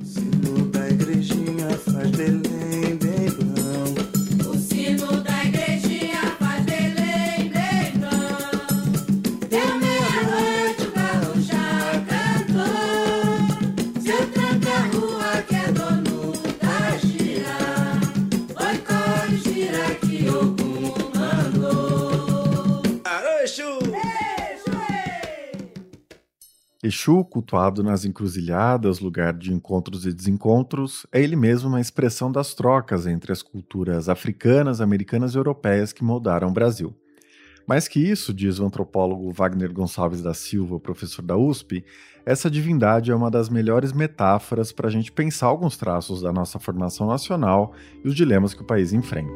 Sino da igrejinha faz Belém, bem bom. O sino da igrejinha faz Belém, bem bom. Deu meia-noite, o galo já cantou. Seu tranca-rua que é dono da gira. Oi, corre, gira que Ogum mandou. Alô, Exu! Exu, cultuado nas encruzilhadas, lugar de encontros e desencontros, é ele mesmo uma expressão das trocas entre as culturas africanas, americanas e europeias que moldaram o Brasil. Mais que isso, diz o antropólogo Wagner Gonçalves da Silva, professor da USP, essa divindade é uma das melhores metáforas para a gente pensar alguns traços da nossa formação nacional e os dilemas que o país enfrenta.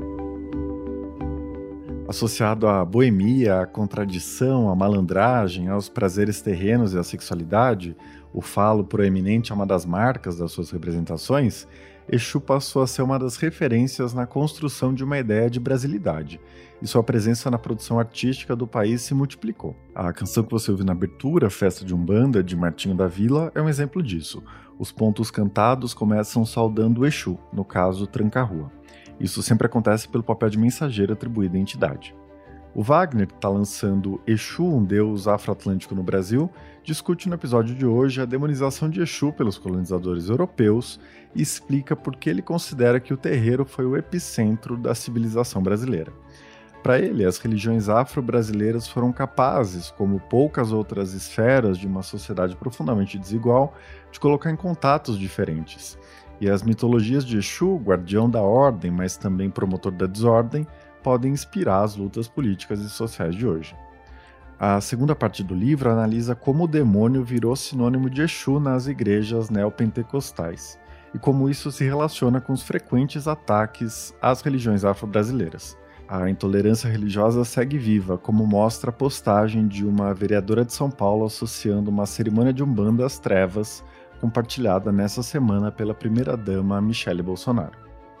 Associado à boemia, à contradição, à malandragem, aos prazeres terrenos e à sexualidade, o falo proeminente é uma das marcas das suas representações, Exu passou a ser uma das referências na construção de uma ideia de brasilidade, e sua presença na produção artística do país se multiplicou. A canção que você ouve na abertura, Festa de Umbanda, de Martinho da Vila, é um exemplo disso. Os pontos cantados começam saudando o Exu, no caso, Tranca-Rua. Isso sempre acontece pelo papel de mensageiro atribuído à entidade. O Wagner, que está lançando Exu, um deus afro-atlântico no Brasil, discute no episódio de hoje a demonização de Exu pelos colonizadores europeus e explica por que ele considera que o terreiro foi o epicentro da civilização brasileira. Para ele, as religiões afro-brasileiras foram capazes, como poucas outras esferas de uma sociedade profundamente desigual, de colocar em contatos diferentes. E as mitologias de Exu, guardião da ordem, mas também promotor da desordem, podem inspirar as lutas políticas e sociais de hoje. A segunda parte do livro analisa como o demônio virou sinônimo de Exu nas igrejas neopentecostais e como isso se relaciona com os frequentes ataques às religiões afro-brasileiras. A intolerância religiosa segue viva, como mostra a postagem de uma vereadora de São Paulo associando uma cerimônia de Umbanda às trevas, compartilhada nessa semana pela primeira-dama Michele Bolsonaro.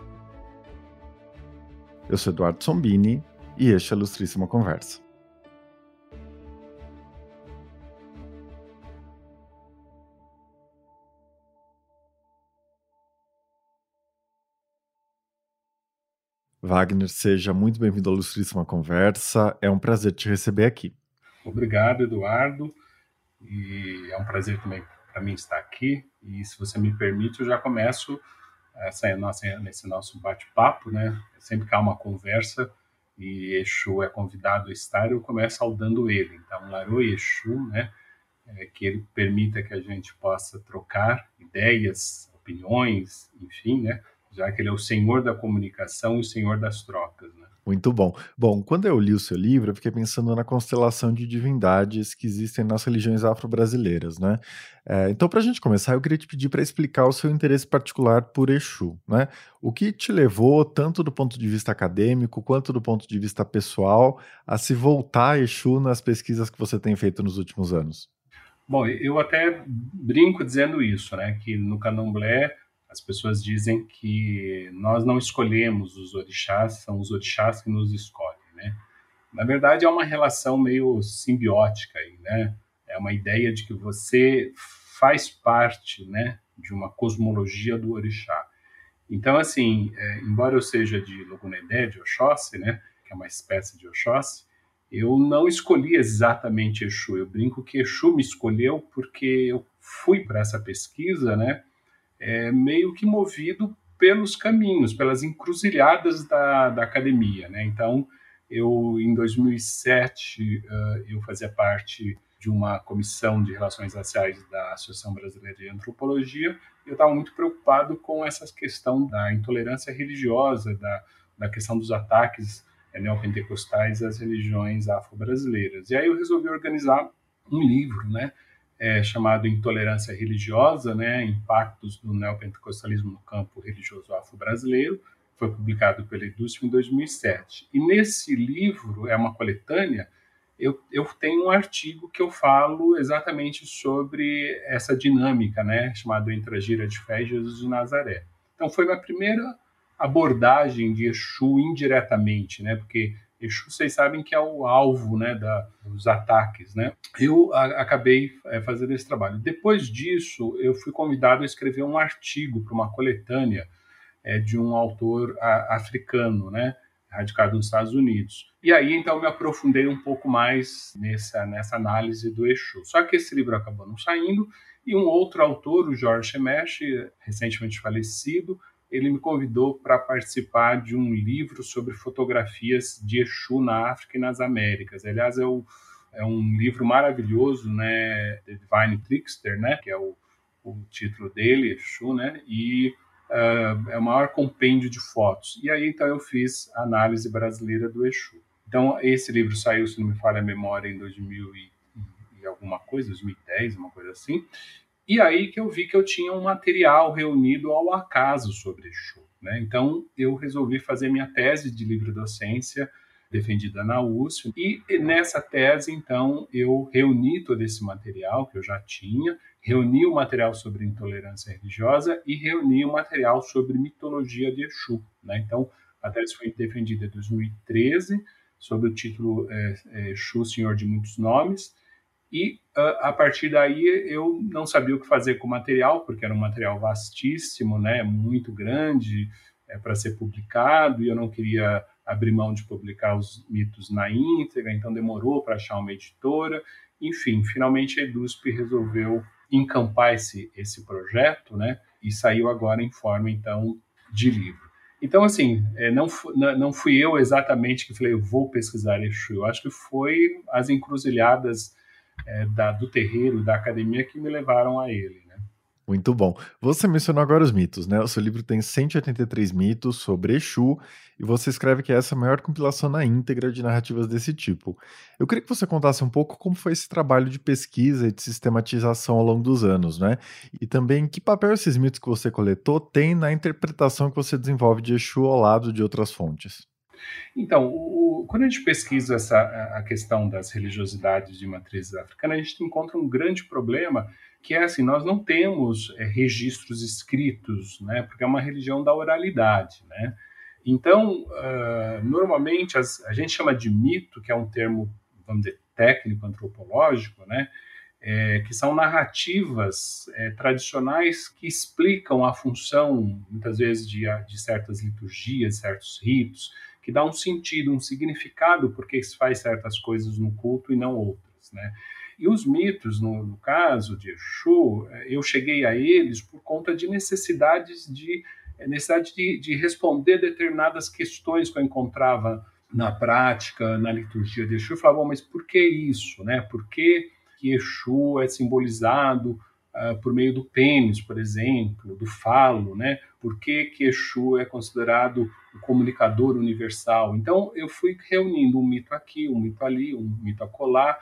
Eu sou Eduardo Sombini e este é a Ilustríssima Conversa. Wagner, seja muito bem-vindo à Ilustríssima Conversa. É um prazer te receber aqui. Obrigado, Eduardo. E é um prazer também para mim estar aqui. E se você me permite, eu já começo nesse nosso bate-papo, né? Sempre que há uma conversa e Exu é convidado a estar, eu começo saudando ele. Então, Larô Exu, né? Que ele permita que a gente possa trocar ideias, opiniões, enfim, né? Já que ele é o senhor da comunicação e o senhor das trocas, né? Muito bom. Bom, quando eu li o seu livro, eu fiquei pensando na constelação de divindades que existem nas religiões afro-brasileiras, né? Então, para a gente começar, eu queria te pedir para explicar o seu interesse particular por Exu, né? O que te levou, tanto do ponto de vista acadêmico quanto do ponto de vista pessoal, a se voltar a Exu nas pesquisas que você tem feito nos últimos anos? Bom, eu até brinco dizendo isso, né? Que no Candomblé as pessoas dizem que nós não escolhemos os orixás, são os orixás que nos escolhem, né? Na verdade, é uma relação meio simbiótica aí, né? É uma ideia de que você faz parte, né, de uma cosmologia do orixá. Então, assim, embora eu seja de Logunedé, de Oxóssi, né, que é uma espécie de Oxóssi, eu não escolhi exatamente Exu. Eu brinco que Exu me escolheu porque eu fui para essa pesquisa, né, meio que movido pelos caminhos, pelas encruzilhadas da academia, né? Então, em 2007, eu fazia parte de uma comissão de relações raciais da Associação Brasileira de Antropologia, e eu estava muito preocupado com essa questão da intolerância religiosa, da questão dos ataques neopentecostais às religiões afro-brasileiras. E aí eu resolvi organizar um livro, né, chamado Intolerância Religiosa, né, Impactos do Neopentecostalismo no Campo Religioso Afro-Brasileiro, foi publicado pela Edusf em 2007. E nesse livro, é uma coletânea, eu tenho um artigo que eu falo exatamente sobre essa dinâmica, né, chamado Entre a Gira de Fé e Jesus de Nazaré. Então foi minha primeira abordagem de Exu indiretamente, né, porque Exu, vocês sabem que é o alvo, né, dos ataques, né? Eu acabei fazendo esse trabalho. Depois disso, eu fui convidado a escrever um artigo para uma coletânea de um autor africano, né, radicado nos Estados Unidos. E aí, então, me aprofundei um pouco mais nessa análise do Exu. Só que esse livro acabou não saindo, e um outro autor, o Jorge Shemesh, recentemente falecido, ele me convidou para participar de um livro sobre fotografias de Exu na África e nas Américas. Aliás, é um livro maravilhoso, né, The Divine Trickster, né, que é o título dele, Exu, né, e é o maior compêndio de fotos. E aí, então, eu fiz a análise brasileira do Exu. Então, esse livro saiu, se não me falha a memória, em 2000 e alguma coisa, 2010, uma coisa assim. E aí que eu vi que eu tinha um material reunido ao acaso sobre Exu, né? Então, eu resolvi fazer minha tese de livre-docência, defendida na USP, e nessa tese, então, eu reuni todo esse material que eu já tinha, reuni o material sobre intolerância religiosa e reuni o material sobre mitologia de Exu, né? Então, a tese foi defendida em 2013, sob o título Exu, Senhor de Muitos Nomes, e a partir daí eu não sabia o que fazer com o material, porque era um material vastíssimo, né, muito grande para ser publicado, e eu não queria abrir mão de publicar os mitos na íntegra, então demorou para achar uma editora. Enfim, finalmente a EDUSP resolveu encampar esse projeto, né, e saiu agora em forma, então, de livro. Então, assim, não fui eu exatamente que falei, eu vou pesquisar Exu, eu acho que foi as encruzilhadas do terreiro, da academia, que me levaram a ele, né? Muito bom. Você mencionou agora os mitos, né? O seu livro tem 183 mitos sobre Exu e você escreve que essa é a maior compilação na íntegra de narrativas desse tipo. Eu queria que você contasse um pouco como foi esse trabalho de pesquisa e de sistematização ao longo dos anos, né? E também que papel esses mitos que você coletou têm na interpretação que você desenvolve de Exu ao lado de outras fontes. Então, quando a gente pesquisa a questão das religiosidades de matriz africana, a gente encontra um grande problema, que é assim, nós não temos registros escritos, né, porque é uma religião da oralidade, né? Então, normalmente, a gente chama de mito, que é um termo, vamos dizer, técnico, antropológico, né, que são narrativas tradicionais que explicam a função, muitas vezes, de certas liturgias, certos ritos, que dá um sentido, um significado porque se faz certas coisas no culto e não outras, né? E os mitos, no caso de Exu, eu cheguei a eles por conta de necessidade de responder determinadas questões que eu encontrava na prática, na liturgia de Exu. Eu falava, mas por que isso, né? Por que Exu é simbolizado por meio do pênis, por exemplo, do falo, né? Por que Exu é considerado o comunicador universal? Então, eu fui reunindo um mito aqui, um mito ali, um mito acolá,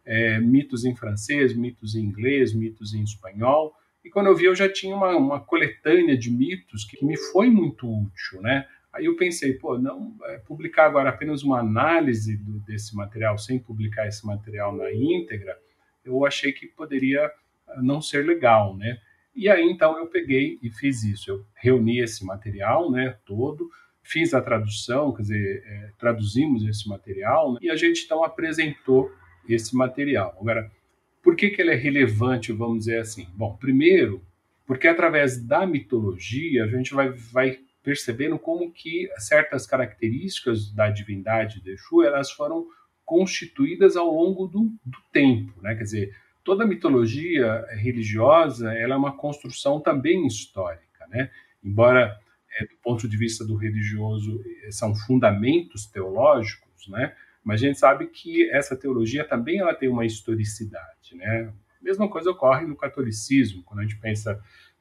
mitos em francês, mitos em inglês, mitos em espanhol, e quando eu vi, eu já tinha uma coletânea de mitos que me foi muito útil, né? Aí eu pensei, não publicar agora apenas uma análise desse material, sem publicar esse material na íntegra, eu achei que poderia não ser legal, né? E aí, então, eu peguei e fiz isso. Eu reuni esse material, né, todo, fiz a tradução, quer dizer, traduzimos esse material, né, e a gente, então, apresentou esse material. Agora, por que ele é relevante, vamos dizer assim? Bom, primeiro, porque através da mitologia, a gente vai percebendo como que certas características da divindade de Exu, elas foram constituídas ao longo do tempo, né? Quer dizer, toda mitologia religiosa, ela é uma construção também histórica, né? Embora, do ponto de vista do religioso, são fundamentos teológicos, né? Mas a gente sabe que essa teologia também ela tem uma historicidade, né? A mesma coisa ocorre no catolicismo, quando a gente pensa,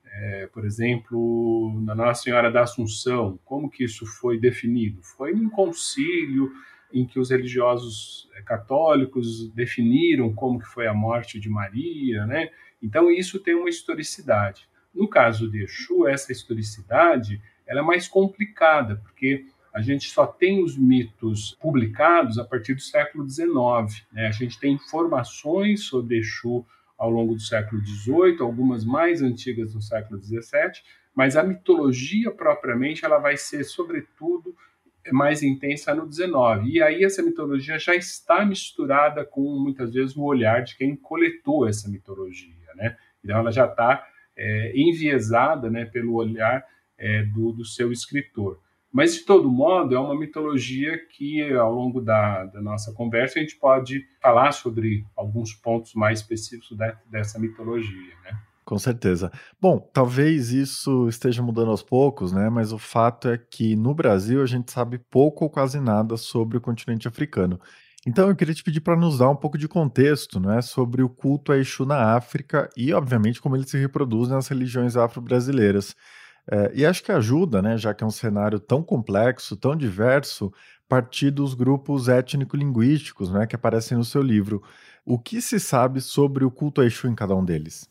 por exemplo, na Nossa Senhora da Assunção, como que isso foi definido? Foi num concílio em que os religiosos católicos definiram como que foi a morte de Maria, né? Então isso tem uma historicidade. No caso de Exu, essa historicidade ela é mais complicada, porque a gente só tem os mitos publicados a partir do século XIX, né? A gente tem informações sobre Exu ao longo do século XVIII, algumas mais antigas no século XVII, mas a mitologia propriamente ela vai ser, sobretudo, mais intensa no XIX. E aí essa mitologia já está misturada com, muitas vezes, o olhar de quem coletou essa mitologia, né? Então ela já está enviesada, né, pelo olhar do seu escritor. Mas, de todo modo, é uma mitologia que, ao longo da nossa conversa, a gente pode falar sobre alguns pontos mais específicos dessa mitologia, né? Com certeza. Bom, talvez isso esteja mudando aos poucos, né? Mas o fato é que no Brasil a gente sabe pouco ou quase nada sobre o continente africano. Então eu queria te pedir para nos dar um pouco de contexto, né, sobre o culto a Exu na África e, obviamente, como ele se reproduz nas religiões afro-brasileiras. E acho que ajuda, né, já que é um cenário tão complexo, tão diverso, partir dos grupos étnico-linguísticos, né, que aparecem no seu livro. O que se sabe sobre o culto a Exu em cada um deles?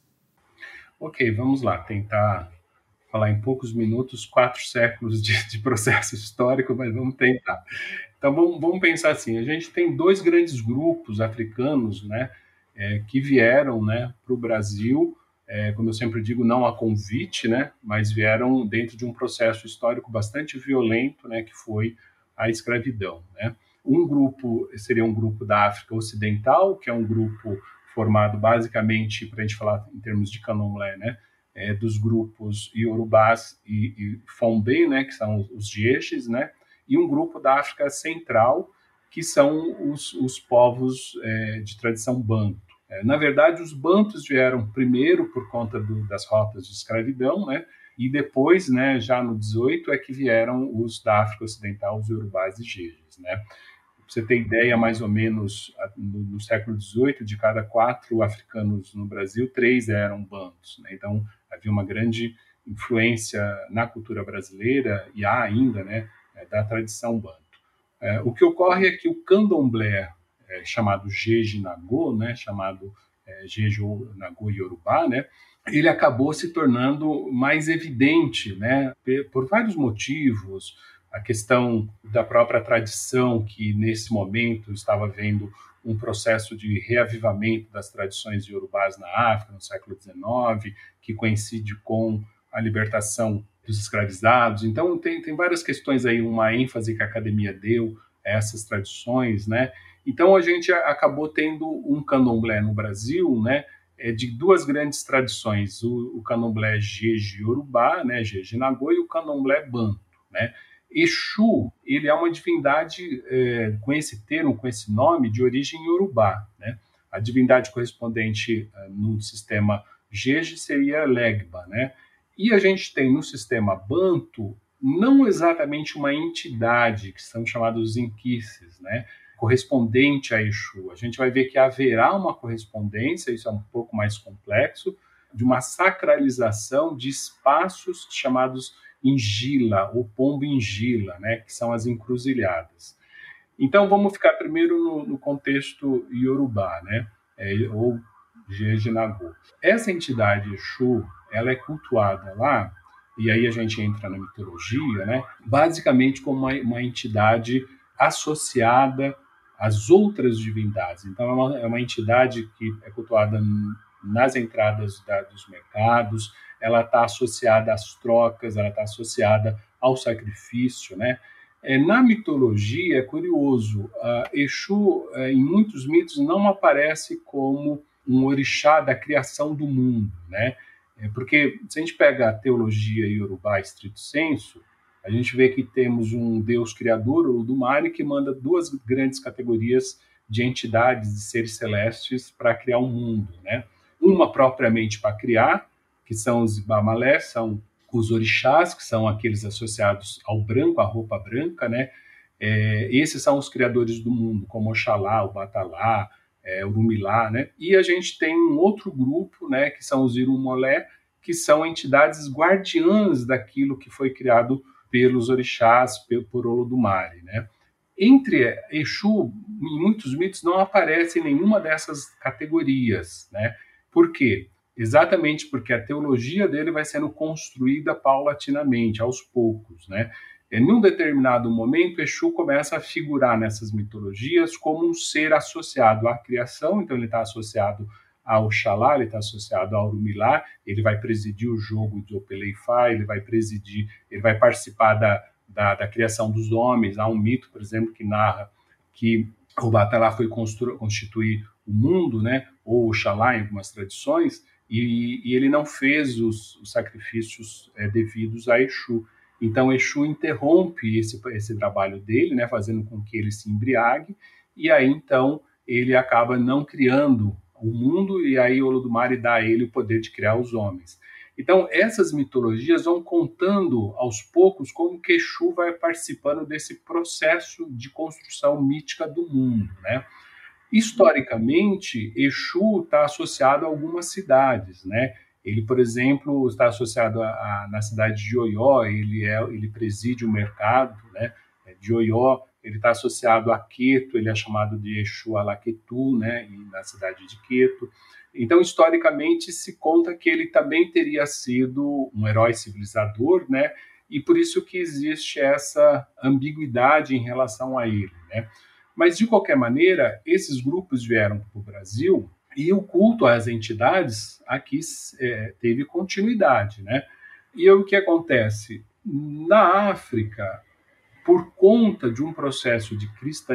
Ok, vamos lá, tentar falar em poucos minutos 4 séculos de processo histórico, mas vamos tentar. Então vamos pensar assim, a gente tem 2 grandes grupos africanos, né, que vieram, né, para o Brasil, como eu sempre digo, não a convite, né, mas vieram dentro de um processo histórico bastante violento, né, que foi a escravidão, né. Um grupo seria um grupo da África Ocidental, que é um grupo formado basicamente, para a gente falar em termos de candomblé, né, dos grupos Yorubás e Fombé, né, que são os Jeixes, né, e um grupo da África Central, que são os povos de tradição banto. Na verdade, os bantos vieram primeiro por conta das rotas de escravidão, né, e depois, né, já no 18, é que vieram os da África Ocidental, os Yorubás e Jeixes, né. Pra você ter ideia, mais ou menos, no século XVIII, de cada 4 africanos no Brasil, 3 eram bantos, né? Então, havia uma grande influência na cultura brasileira, e há ainda, né, da tradição banto. O que ocorre é que o candomblé, chamado Jeje Nagô, né, chamado Jeje Nagô Yorubá, né, ele acabou se tornando mais evidente, né, por vários motivos. A questão da própria tradição, que nesse momento estava vendo um processo de reavivamento das tradições iorubás na África, no século XIX, que coincide com a libertação dos escravizados. Então, tem várias questões aí, uma ênfase que a academia deu a essas tradições, né? Então, a gente acabou tendo um candomblé no Brasil, né, de 2 grandes tradições, o candomblé Jeje Yorubá, né, Jeje Nagô, e o candomblé banto, né? Exu, ele é uma divindade com esse termo, com esse nome, de origem iorubá, né? A divindade correspondente no sistema Jeje seria Legba, né? E a gente tem no sistema Banto não exatamente uma entidade, que são chamados inquices, né, correspondente a Exu. A gente vai ver que haverá uma correspondência, isso é um pouco mais complexo, de uma sacralização de espaços chamados Ingila, ou Pombo Ingila, né, que são as encruzilhadas. Então, vamos ficar primeiro no contexto iorubá, né, ou Jeje Nagô. Essa entidade Exu, ela é cultuada lá, e aí a gente entra na mitologia, né, basicamente como uma entidade associada às outras divindades. Então, é uma entidade que é cultuada nas entradas dos mercados, ela está associada às trocas, ela está associada ao sacrifício, né? Na mitologia, é curioso, Exu, em muitos mitos, não aparece como um orixá da criação do mundo, né? Porque se a gente pega a teologia iorubá estrito sensu, a gente vê que temos um Deus criador, o Olodumare, que manda 2 grandes categorias de entidades, de seres celestes, para criar um mundo, né? Uma propriamente para criar, que são os Ibamalé, são os orixás, que são aqueles associados ao branco, à roupa branca, né? Esses são os criadores do mundo, como Oxalá, o Batalá, o Rumilá, né? E a gente tem um outro grupo, né, que são os Irumolé, que são entidades guardiãs daquilo que foi criado pelos orixás, por Olodumare, né? Entre Exu, em muitos mitos, não aparece nenhuma dessas categorias, né? Por quê? Exatamente porque a teologia dele vai sendo construída paulatinamente, aos poucos, né? Em um determinado momento, Exu começa a figurar nessas mitologias como um ser associado à criação, então ele está associado ao Oxalá, ele está associado ao Orumilá, ele vai presidir o jogo de Opeleifá, ele vai participar da criação dos homens. Há um mito, por exemplo, que narra que o Batalá foi constituir o mundo, né, ou Oxalá em algumas tradições, e ele não fez os sacrifícios devidos a Exu. Então, Exu interrompe esse trabalho dele, né, fazendo com que ele se embriague, e aí, então, ele acaba não criando o mundo, e aí Olodumare dá a ele o poder de criar os homens. Então, essas mitologias vão contando, aos poucos, como que Exu vai participando desse processo de construção mítica do mundo, né? Historicamente, Exu está associado a algumas cidades, né? Ele, por exemplo, está associado na cidade de Oió, ele preside o mercado, né, de Oió. Ele está associado a Queto, ele é chamado de Exu Alaquetu, né, na cidade de Queto. Então, historicamente, se conta que ele também teria sido um herói civilizador, né, e por isso que existe essa ambiguidade em relação a ele, né? Mas, de qualquer maneira, esses grupos vieram para o Brasil e o culto às entidades aqui teve continuidade, né? E o que acontece? Na África, por conta de um processo de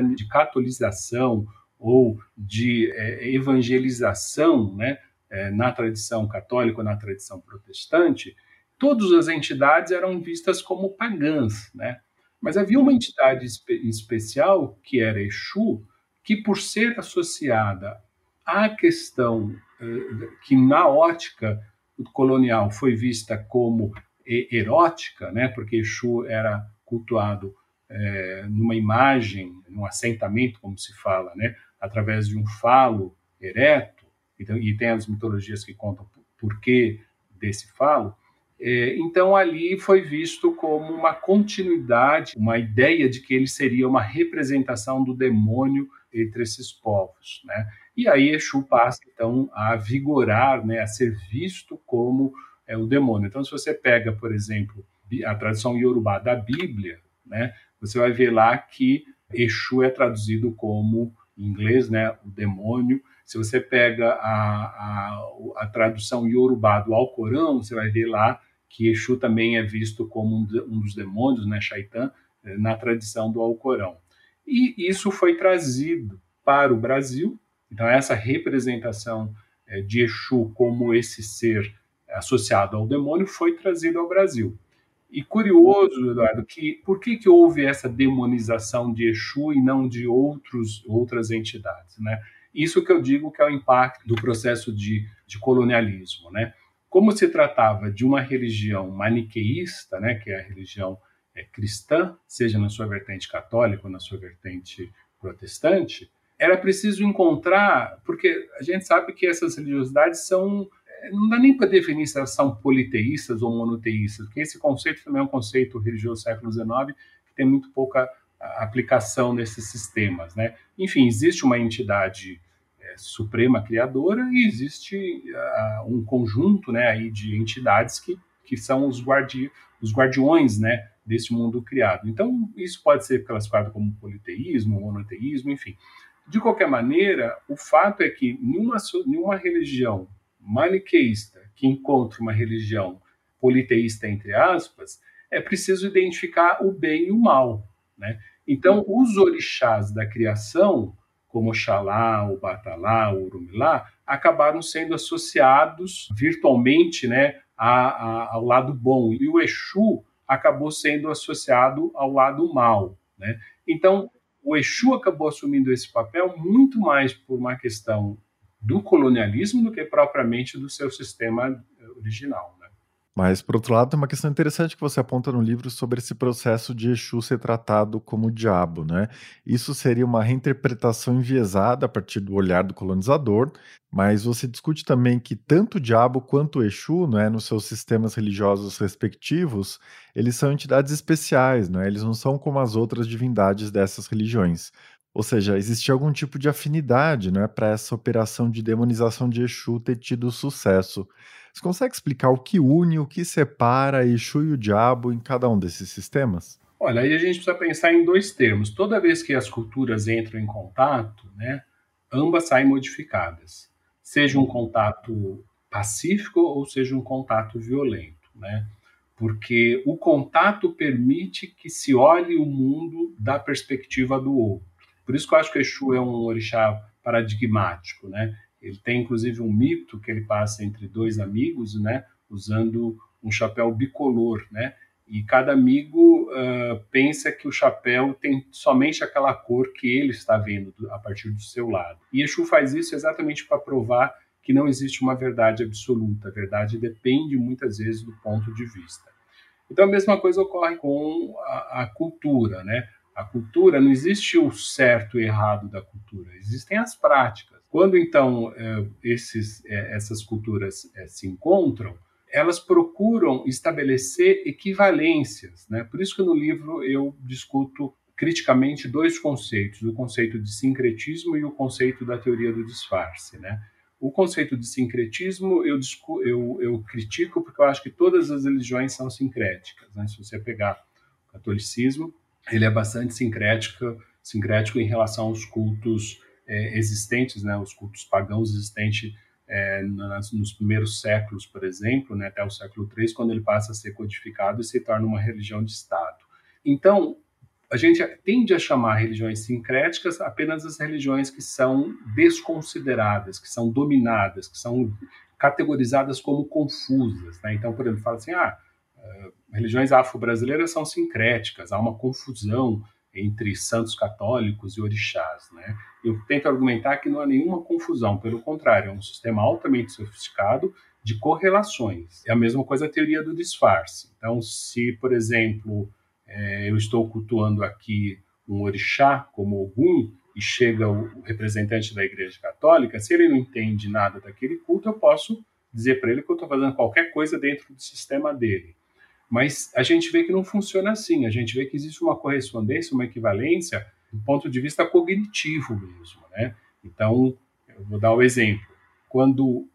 catolização ou de evangelização, né, na tradição católica ou na tradição protestante, todas as entidades eram vistas como pagãs, né? Mas havia uma entidade especial, que era Exu, que por ser associada à questão que na ótica colonial foi vista como erótica, né, porque Exu era cultuado numa imagem, num assentamento, como se fala, né, através de um falo ereto, e tem as mitologias que contam por que desse falo. Então, ali foi visto como uma continuidade, uma ideia de que ele seria uma representação do demônio entre esses povos, né? E aí Exu passa, então, a vigorar, né, a ser visto como o demônio. Então, se você pega, por exemplo, a tradução iorubá da Bíblia, né, você vai ver lá que Exu é traduzido como, em inglês, né, o demônio. Se você pega a tradução iorubá do Alcorão, você vai ver lá que Exu também é visto como um dos demônios, né, Shaitan, na tradição do Alcorão. E isso foi trazido para o Brasil. Então, essa representação de Exu como esse ser associado ao demônio foi trazido ao Brasil. E curioso, Eduardo, por que houve essa demonização de Exu e não de outras entidades, né? Isso que eu digo que é o impacto do processo de colonialismo, né? Como se tratava de uma religião maniqueísta, né, que é a religião cristã, seja na sua vertente católica ou na sua vertente protestante, era preciso encontrar, porque a gente sabe que essas religiosidades não dá nem para definir se elas são politeístas ou monoteístas, porque esse conceito também é um conceito religioso do século XIX que tem muito pouca aplicação nesses sistemas, né? Enfim, existe uma entidade suprema criadora e existe um conjunto, né, aí de entidades que são os guardiões, né, desse mundo criado. Então, isso pode ser classificado como politeísmo, monoteísmo, enfim. De qualquer maneira, o fato é que numa religião maniqueísta que encontra uma religião politeísta, entre aspas, é preciso identificar o bem e o mal, né? Então, os orixás da criação, como Oxalá, o Batalá, o Orumilá, acabaram sendo associados virtualmente, né, ao lado bom, e o Exu acabou sendo associado ao lado mal, né? Então, o Exu acabou assumindo esse papel muito mais por uma questão do colonialismo do que propriamente do seu sistema original, né? Mas, por outro lado, tem uma questão interessante que você aponta no livro sobre esse processo de Exu ser tratado como diabo, né? Isso seria uma reinterpretação enviesada a partir do olhar do colonizador, mas você discute também que tanto o diabo quanto o Exu, né, nos seus sistemas religiosos respectivos, eles são entidades especiais, né? Eles não são como as outras divindades dessas religiões. Ou seja, existia algum tipo de afinidade, né, para essa operação de demonização de Exu ter tido sucesso. Você consegue explicar o que une, o que separa Exu e o diabo em cada um desses sistemas? Olha, aí a gente precisa pensar em dois termos. Toda vez que as culturas entram em contato, né, ambas saem modificadas. Seja um contato pacífico ou seja um contato violento, né? porque o contato permite que se olhe o mundo da perspectiva do outro. Por isso que eu acho que o Exu é um orixá paradigmático, né? Ele tem, inclusive, um mito que ele passa entre dois amigos, né? Usando um chapéu bicolor, né? E cada amigo pensa que o chapéu tem somente aquela cor que ele está vendo a partir do seu lado. E Exu faz isso exatamente para provar que não existe uma verdade absoluta. A verdade depende, muitas vezes, do ponto de vista. Então, a mesma coisa ocorre com a cultura, né? A cultura, não existe o certo e errado da cultura, existem as práticas. Quando, então, essas culturas se encontram, elas procuram estabelecer equivalências, né? Por isso que no livro eu discuto criticamente dois conceitos, o conceito de sincretismo e o conceito da teoria do disfarce, né? O conceito de sincretismo eu critico porque eu acho que todas as religiões são sincréticas, né? Se você pegar o catolicismo, ele é bastante sincrético em relação aos cultos existentes, né? Os cultos pagãos existentes nos primeiros séculos, por exemplo, né? Até o século III, quando ele passa a ser codificado e se torna uma religião de Estado. Então, a gente tende a chamar religiões sincréticas apenas as religiões que são desconsideradas, que são dominadas, que são categorizadas como confusas, né? Então, por exemplo, fala assim, religiões afro-brasileiras são sincréticas, há uma confusão entre santos católicos e orixás, né? Eu tento argumentar que não há nenhuma confusão, pelo contrário, é um sistema altamente sofisticado de correlações. É a mesma coisa a teoria do disfarce. Então, se, por exemplo, eu estou cultuando aqui um orixá como Ogum e chega o representante da Igreja Católica, se ele não entende nada daquele culto, eu posso dizer para ele que eu estou fazendo qualquer coisa dentro do sistema dele. Mas a gente vê que não funciona assim, a gente vê que existe uma correspondência, uma equivalência do ponto de vista cognitivo mesmo, né? Então, eu vou dar o exemplo. Quando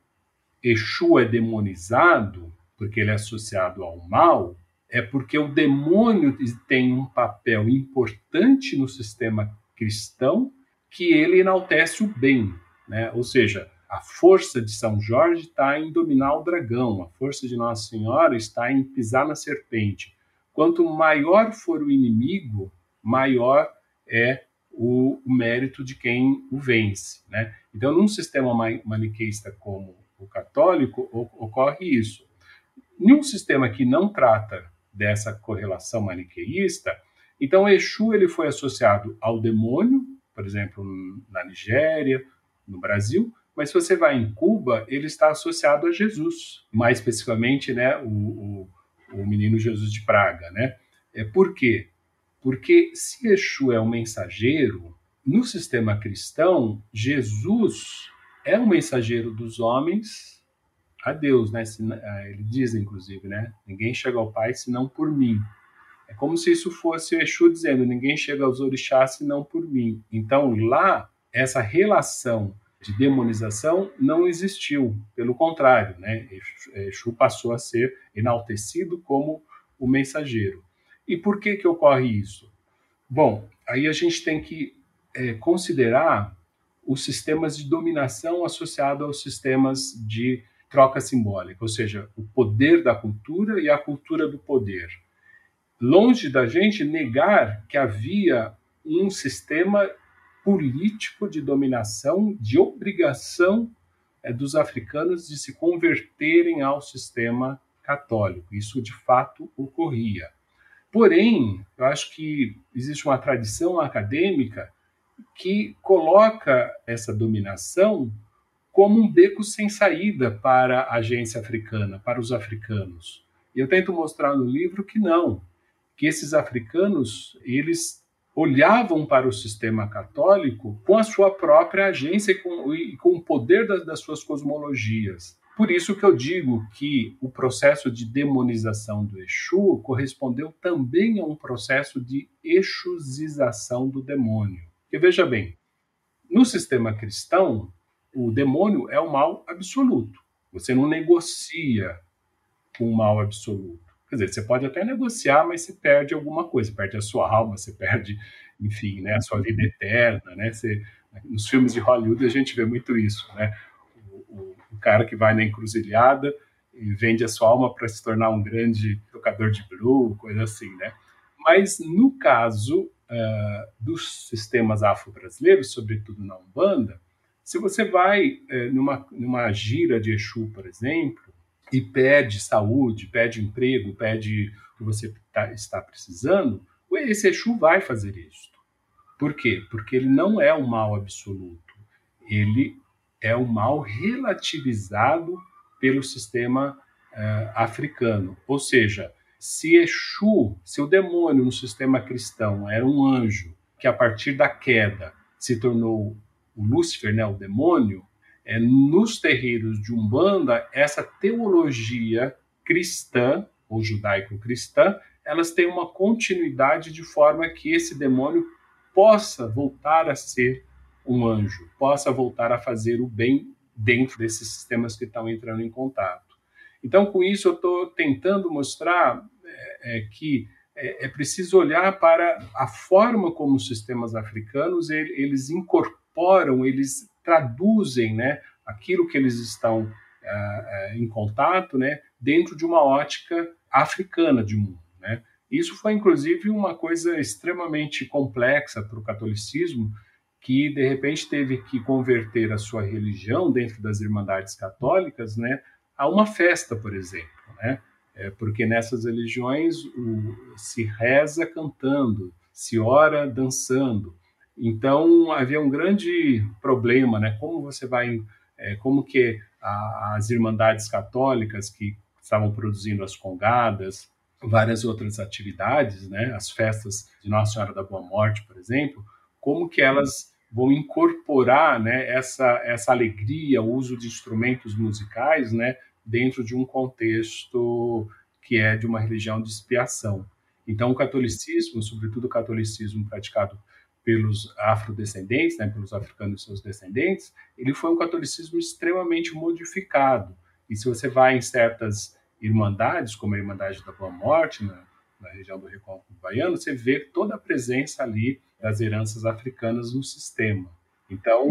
Exu é demonizado, porque ele é associado ao mal, é porque o demônio tem um papel importante no sistema cristão que ele enaltece o bem, né? Ou seja, a força de São Jorge está em dominar o dragão, a força de Nossa Senhora está em pisar na serpente. Quanto maior for o inimigo, maior é o mérito de quem o vence, né? Então, num sistema maniqueísta como o católico, ocorre isso. Em um sistema que não trata dessa correlação maniqueísta, então Exu ele foi associado ao demônio, por exemplo, na Nigéria, no Brasil, mas se você vai em Cuba, ele está associado a Jesus, mais especificamente, né, o menino Jesus de Praga, né? Por quê? Porque se Exu é um mensageiro, no sistema cristão, Jesus é um mensageiro dos homens a Deus, né? Ele diz, inclusive, né? Ninguém chega ao Pai senão por mim. É como se isso fosse Exu dizendo, ninguém chega aos orixás senão por mim. Então, lá, essa relação de demonização não existiu. Pelo contrário, né? Exu passou a ser enaltecido como o mensageiro. E por que ocorre isso? Bom, aí a gente tem que considerar os sistemas de dominação associados aos sistemas de troca simbólica, ou seja, o poder da cultura e a cultura do poder. Longe da gente negar que havia um sistema político de dominação, de obrigação dos africanos de se converterem ao sistema católico. Isso, de fato, ocorria. Porém, eu acho que existe uma tradição acadêmica que coloca essa dominação como um beco sem saída para a agência africana, para os africanos. E eu tento mostrar no livro que não, que esses africanos, eles olhavam para o sistema católico com a sua própria agência e com o poder das suas cosmologias. Por isso que eu digo que o processo de demonização do Exu correspondeu também a um processo de exuzização do demônio. E veja bem, no sistema cristão, o demônio é o mal absoluto. Você não negocia com o mal absoluto. Quer dizer, você pode até negociar, mas você perde alguma coisa. Você perde a sua alma, você perde, enfim, né, a sua vida eterna. Né? Nos filmes de Hollywood a gente vê muito isso. Né? O cara que vai na encruzilhada e vende a sua alma para se tornar um grande tocador de blue, coisa assim, né? Mas no caso dos sistemas afro-brasileiros, sobretudo na Umbanda, se você vai numa gira de Exu, por exemplo, e pede saúde, pede emprego, pede o que você está precisando, esse Exu vai fazer isso. Por quê? Porque ele não é um mal absoluto. Ele é um mal relativizado pelo sistema africano. Ou seja, se Exu, se o demônio no sistema cristão era um anjo que a partir da queda se tornou o Lúcifer, né, o demônio, nos terreiros de Umbanda, essa teologia cristã, ou judaico-cristã, elas têm uma continuidade de forma que esse demônio possa voltar a ser um anjo, possa voltar a fazer o bem dentro desses sistemas que estão entrando em contato. Então, com isso, eu estou tentando mostrar que é preciso olhar para a forma como os sistemas africanos eles incorporam, eles traduzem, né, aquilo que eles estão em contato, né, dentro de uma ótica africana de mundo, né? Isso foi, inclusive, uma coisa extremamente complexa para o catolicismo, que, de repente, teve que converter a sua religião dentro das irmandades católicas, né, a uma festa, por exemplo, né? Porque nessas religiões se reza cantando, se ora dançando. Então, havia um grande problema, né? Como você vai... como que as irmandades católicas que estavam produzindo as congadas, várias outras atividades, né? As festas de Nossa Senhora da Boa Morte, por exemplo, como que elas vão incorporar, né, essa alegria, o uso de instrumentos musicais, né, dentro de um contexto que é de uma religião de expiação. Então, o catolicismo, sobretudo o catolicismo praticado pelos afrodescendentes, né, pelos africanos e seus descendentes, ele foi um catolicismo extremamente modificado. E se você vai em certas irmandades, como a Irmandade da Boa Morte, na região do Recôncavo Baiano, você vê toda a presença ali das heranças africanas no sistema. Então,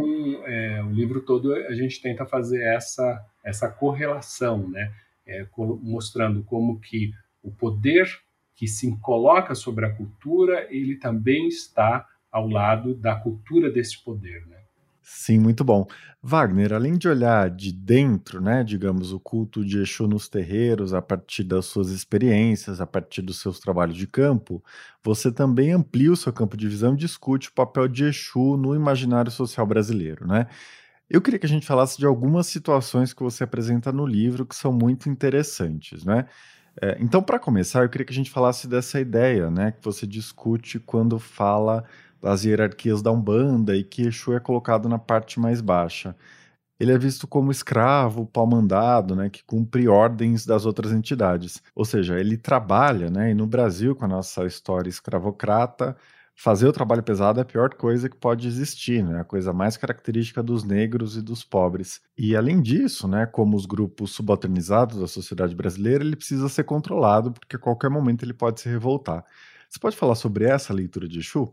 o livro todo a gente tenta fazer essa correlação, né? Mostrando como que o poder que se coloca sobre a cultura, ele também está ao lado da cultura desse poder, né? Sim, muito bom. Wagner, além de olhar de dentro, né, digamos, o culto de Exu nos terreiros, a partir das suas experiências, a partir dos seus trabalhos de campo, você também amplia o seu campo de visão e discute o papel de Exu no imaginário social brasileiro, né? Eu queria que a gente falasse de algumas situações que você apresenta no livro que são muito interessantes, né? Então, para começar, eu queria que a gente falasse dessa ideia, né, que você discute quando fala das hierarquias da Umbanda e que Exu é colocado na parte mais baixa. Ele é visto como escravo, pau-mandado, né, que cumpre ordens das outras entidades. Ou seja, ele trabalha, né, e no Brasil, com a nossa história escravocrata, fazer o trabalho pesado é a pior coisa que pode existir, né, a coisa mais característica dos negros e dos pobres. E além disso, né, como os grupos subalternizados da sociedade brasileira, ele precisa ser controlado, porque a qualquer momento ele pode se revoltar. Você pode falar sobre essa leitura de Exu?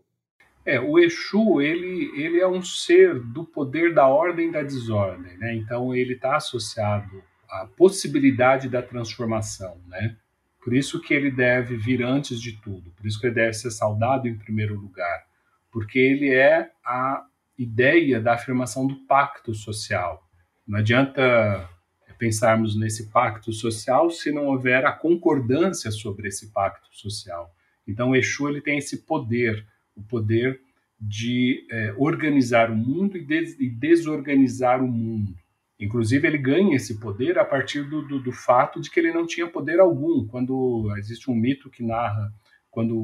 O Exu, ele é um ser do poder da ordem e da desordem, né? Então, ele está associado à possibilidade da transformação, né? Por isso que ele deve vir antes de tudo, por isso que ele deve ser saudado em primeiro lugar, porque ele é a ideia da afirmação do pacto social. Não adianta pensarmos nesse pacto social se não houver a concordância sobre esse pacto social. Então, o Exu ele tem esse poder, o poder de organizar o mundo e desorganizar o mundo. Inclusive, ele ganha esse poder a partir do fato de que ele não tinha poder algum. Quando existe um mito que narra quando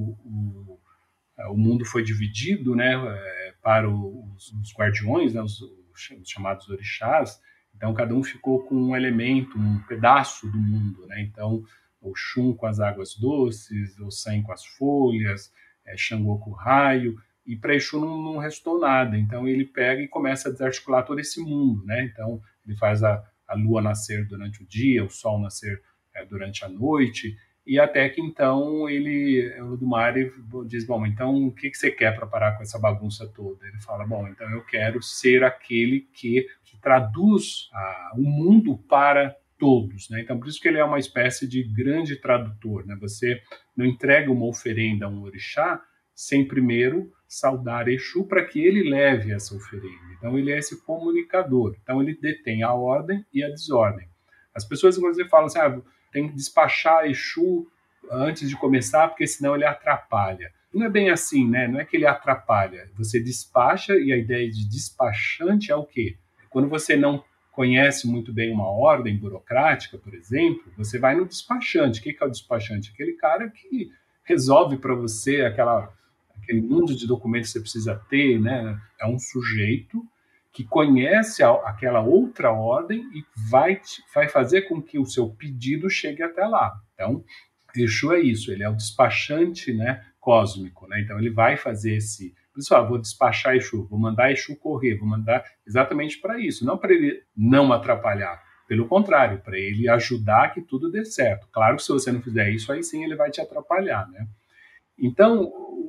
o mundo foi dividido, né, para os guardiões, né, os chamados orixás, então cada um ficou com um elemento, um pedaço do mundo, né? Então, o Xum com as águas doces, o Sem com as folhas, Xangô com o raio, e para Exu não restou nada. Então ele pega e começa a desarticular todo esse mundo, né? Então ele faz a lua nascer durante o dia, o sol nascer durante a noite, e até que então o Ludumare diz, bom, então o que você quer para parar com essa bagunça toda? Ele fala, bom, então eu quero ser aquele que traduz o mundo para todos, né? Então, por isso que ele é uma espécie de grande tradutor, né? Você não entrega uma oferenda a um orixá sem primeiro saudar Exu para que ele leve essa oferenda. Então, ele é esse comunicador. Então, ele detém a ordem e a desordem. As pessoas, inclusive, falam assim, tem que despachar Exu antes de começar, porque senão ele atrapalha. Não é bem assim, né? Não é que ele atrapalha. Você despacha, e a ideia de despachante é o quê? Quando você não conhece muito bem uma ordem burocrática, por exemplo, você vai no despachante. O que é o despachante? Aquele cara que resolve para você aquele mundo de documentos que você precisa ter, né? É um sujeito que conhece aquela outra ordem e vai fazer com que o seu pedido chegue até lá. Então, Exu é isso, ele é o despachante, né, cósmico, né? Então ele vai fazer pessoal, vou despachar Exu, vou mandar Exu correr, vou mandar exatamente para isso, não para ele não atrapalhar, pelo contrário, para ele ajudar que tudo dê certo. Claro que se você não fizer isso, aí sim ele vai te atrapalhar, né? Então,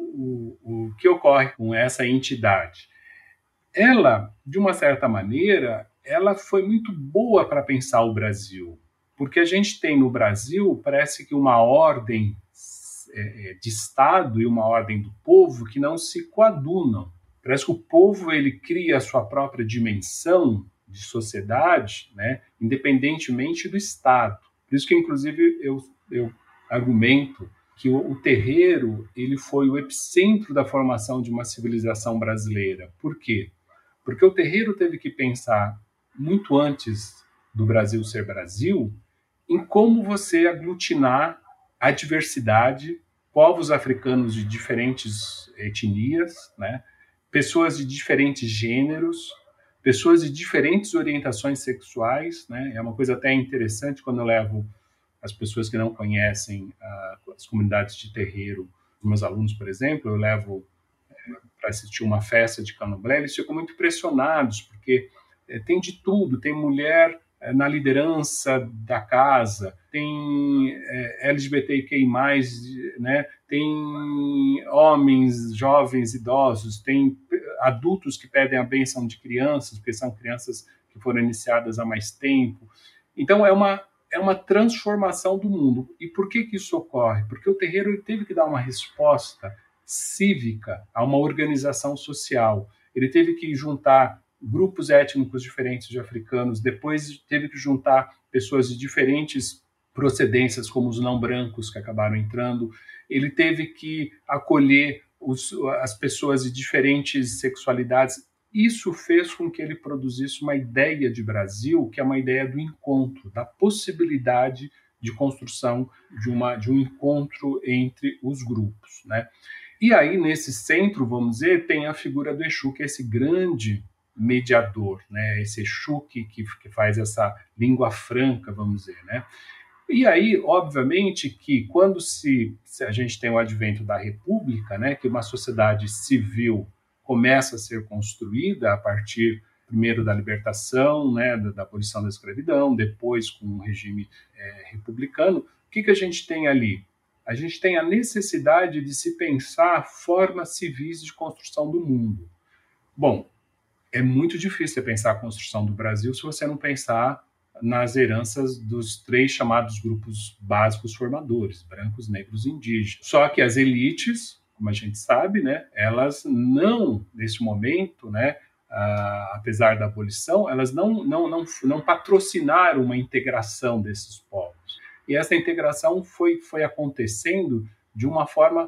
o que ocorre com essa entidade? Ela, de uma certa maneira, ela foi muito boa para pensar o Brasil, porque a gente tem no Brasil, parece que uma ordem de Estado e uma ordem do povo que não se coadunam. Parece que o povo ele cria a sua própria dimensão de sociedade, né, independentemente do Estado. Por isso que, inclusive, eu argumento que o terreiro ele foi o epicentro da formação de uma civilização brasileira. Por quê? Porque o terreiro teve que pensar, muito antes do Brasil ser Brasil, em como você aglutinar a diversidade, povos africanos de diferentes etnias, né? Pessoas de diferentes gêneros, pessoas de diferentes orientações sexuais, né? É uma coisa até interessante quando eu levo as pessoas que não conhecem as comunidades de terreiro, os meus alunos, por exemplo, eu levo para assistir uma festa de candomblé, eles ficam muito impressionados, porque tem de tudo, tem mulher na liderança da casa, tem LGBTQI+, né? Tem homens, jovens, idosos, tem adultos que pedem a bênção de crianças, porque são crianças que foram iniciadas há mais tempo. Então, é uma transformação do mundo. E por que isso ocorre? Porque o terreiro ele teve que dar uma resposta cívica a uma organização social. Ele teve que juntar grupos étnicos diferentes de africanos, depois teve que juntar pessoas de diferentes procedências, como os não brancos que acabaram entrando. Ele teve que acolher as pessoas de diferentes sexualidades. Isso fez com que ele produzisse uma ideia de Brasil, que é uma ideia do encontro, da possibilidade de construção de um encontro entre os grupos, né? E aí, nesse centro, vamos dizer, tem a figura do Exu, que é esse grande mediador, né? Esse Exu que faz essa língua franca, vamos dizer, né? E aí, obviamente, que quando se a gente tem o advento da República, né, que uma sociedade civil começa a ser construída a partir, primeiro, da libertação, né, da abolição da escravidão, depois com o regime republicano, o que a gente tem ali? A gente tem a necessidade de se pensar formas civis de construção do mundo. Bom, é muito difícil pensar a construção do Brasil se você não pensar nas heranças dos 3 chamados grupos básicos formadores, brancos, negros e indígenas. Só que as elites, como a gente sabe, né, elas não, nesse momento, né, apesar da abolição, elas não patrocinaram uma integração desses povos. E essa integração foi acontecendo de uma forma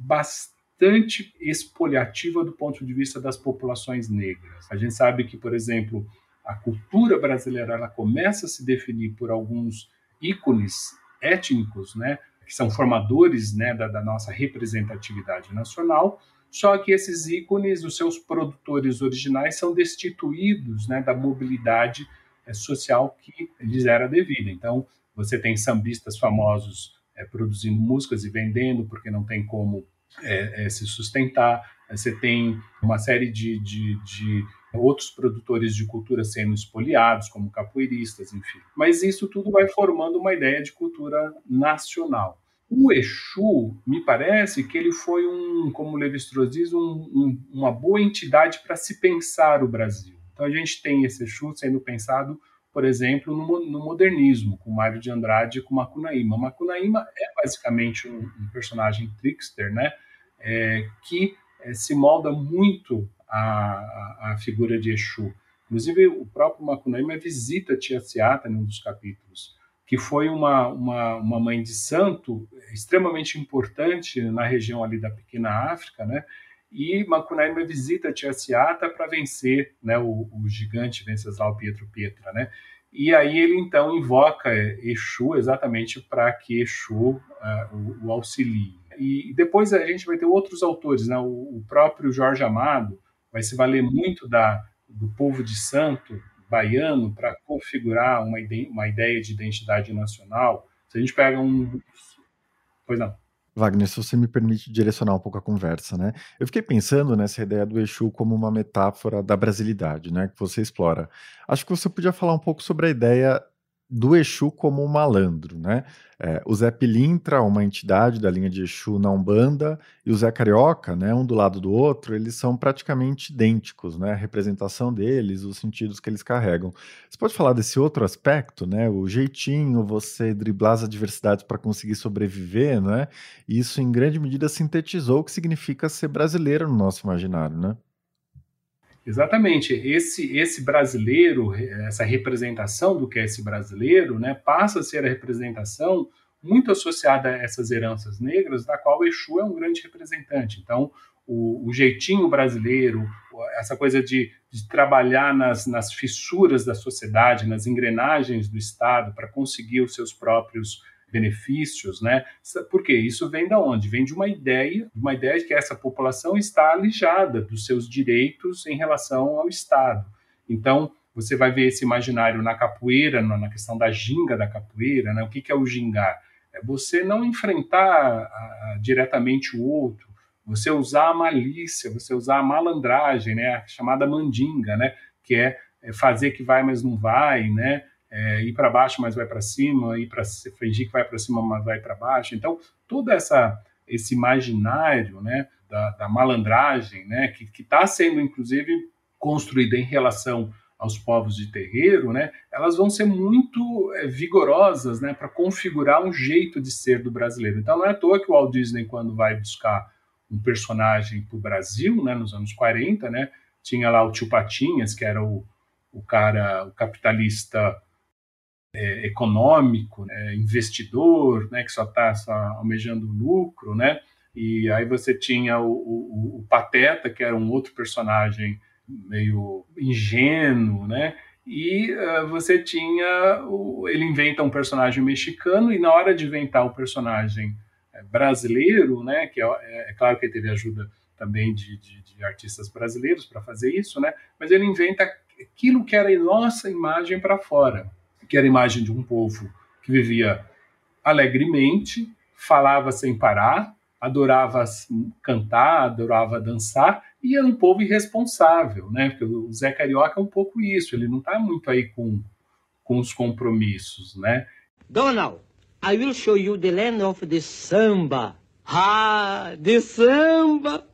bastante expoliativa do ponto de vista das populações negras. A gente sabe que, por exemplo, a cultura brasileira ela começa a se definir por alguns ícones étnicos, né, que são formadores, né, da nossa representatividade nacional, só que esses ícones, os seus produtores originais, são destituídos, né, da mobilidade social que lhes era devida. Então, você tem sambistas famosos produzindo músicas e vendendo, porque não tem como se sustentar. Você tem uma série de outros produtores de cultura sendo espoliados, como capoeiristas, enfim. Mas isso tudo vai formando uma ideia de cultura nacional. O Exu, me parece que ele foi como o Lévi-Strauss diz, uma boa entidade para se pensar o Brasil. Então a gente tem esse Exu sendo pensado por exemplo, no modernismo, com Mário de Andrade e com Macunaíma. Macunaíma é basicamente um personagem trickster, né, que se molda muito à figura de Exu. Inclusive, o próprio Macunaíma visita Tiaciata em um dos capítulos, que foi uma mãe de santo extremamente importante na região ali da Pequena África, né? E Macunaíma visita Tiaciata para vencer, né, o gigante Venceslau Pietro Pietra, né? E aí ele então invoca Exu exatamente para que Exu o auxilie. E depois a gente vai ter outros autores, né? O próprio Jorge Amado vai se valer muito do povo de santo baiano para configurar uma ideia de identidade nacional. Se a gente pega Pois não. Wagner, se você me permite direcionar um pouco a conversa, né? Eu fiquei pensando nessa ideia do Exu como uma metáfora da brasilidade, né? Que você explora. Acho que você podia falar um pouco sobre a ideia do Exu como um malandro, né? O Zé Pilintra, uma entidade da linha de Exu na Umbanda, e o Zé Carioca, né, um do lado do outro, eles são praticamente idênticos, né? A representação deles, os sentidos que eles carregam. Você pode falar desse outro aspecto, né? O jeitinho, você driblar as adversidades para conseguir sobreviver, né? E isso, em grande medida, sintetizou o que significa ser brasileiro no nosso imaginário, né? Exatamente. Esse brasileiro, essa representação do que é esse brasileiro, né, passa a ser a representação muito associada a essas heranças negras, da qual o Exu é um grande representante. Então, o jeitinho brasileiro, essa coisa de trabalhar nas fissuras da sociedade, nas engrenagens do Estado para conseguir os seus próprios benefícios, né? Porque isso vem da onde? Vem de uma ideia de que essa população está alijada dos seus direitos em relação ao Estado. Então, você vai ver esse imaginário na capoeira, na questão da ginga da capoeira, né? O que é o gingar? É você não enfrentar diretamente o outro, você usar a malícia, você usar a malandragem, né? A chamada mandinga, né? Que é fazer que vai, mas não vai, né? Ir para baixo, mas vai para cima, fingir que vai para cima, mas vai para baixo. Então, todo esse imaginário, né, da malandragem, né, que está sendo, inclusive, construída em relação aos povos de terreiro, né, elas vão ser muito vigorosas, né, para configurar um jeito de ser do brasileiro. Então, não é à toa que o Walt Disney, quando vai buscar um personagem para o Brasil, né, nos anos 40, né, tinha lá o Tio Patinhas, que era o capitalista econômico, investidor, né, que só está almejando lucro, né? E aí você tinha o Pateta, que era um outro personagem meio ingênuo, né? E você tinha ele inventa um personagem mexicano, e na hora de inventar o personagem brasileiro, né? Que é claro que ele teve ajuda também de artistas brasileiros para fazer isso, né? Mas ele inventa aquilo que era a nossa imagem para fora, que era a imagem de um povo que vivia alegremente, falava sem parar, adorava cantar, adorava dançar, e era um povo irresponsável, né? Porque o Zé Carioca é um pouco isso, ele não está muito aí com os compromissos, né? Donald, I will show you the land of the samba. Ah, the samba!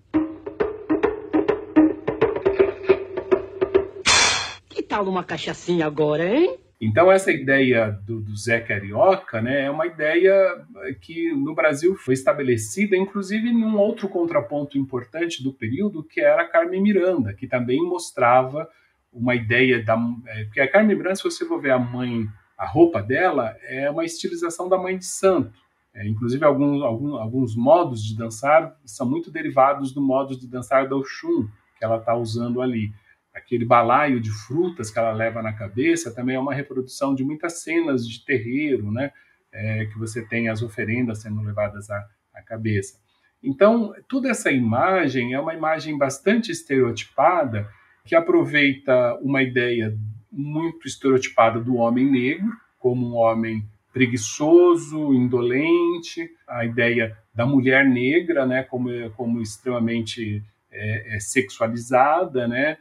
Que tal uma cachaçinha agora, hein? Então, essa ideia do Zé Carioca, né, é uma ideia que no Brasil foi estabelecida, inclusive, num outro contraponto importante do período, que era a Carmen Miranda, que também mostrava uma ideia porque a Carmen Miranda, se você for ver a roupa dela, é uma estilização da mãe de santo. Inclusive, alguns modos de dançar são muito derivados do modo de dançar do Oxum, que ela está usando ali. Aquele balaio de frutas que ela leva na cabeça também é uma reprodução de muitas cenas de terreiro, né? Que você tem as oferendas sendo levadas à cabeça. Então, toda essa imagem é uma imagem bastante estereotipada, que aproveita uma ideia muito estereotipada do homem negro, como um homem preguiçoso, indolente, a ideia da mulher negra, né? como extremamente sexualizada, né?